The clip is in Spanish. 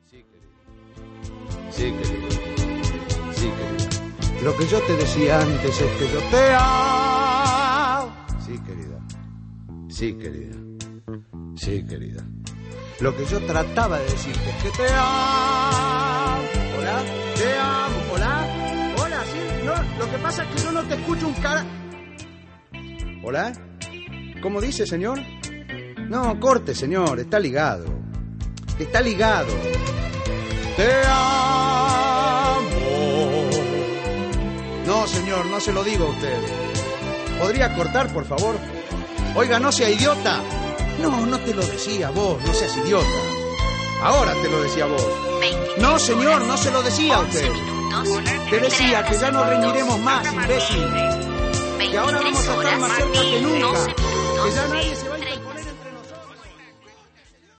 Sí, querida. Sí, querida. Sí, querida. Lo que yo te decía antes es que yo te amo. Sí, querida. Sí, querida. Sí, querida. Lo que yo trataba de decirte es que te amo. Hola, te amo. Hola, hola, sí. No, lo que pasa es que yo no te escucho un cara. Hola. ¿Cómo dice, señor? No, corte, señor. Está ligado. Está ligado. Te amo. No, señor, no se lo digo a usted. ¿Podría cortar, por favor? Oiga, no sea idiota. No, no te lo decía a vos, no seas idiota. Ahora te lo decía a vos. No, señor, no se lo decía a usted. Te decía que ya no reñiremos más, imbécil. Que ahora vamos a estar más cerca que nunca. Que ya nadie se va a...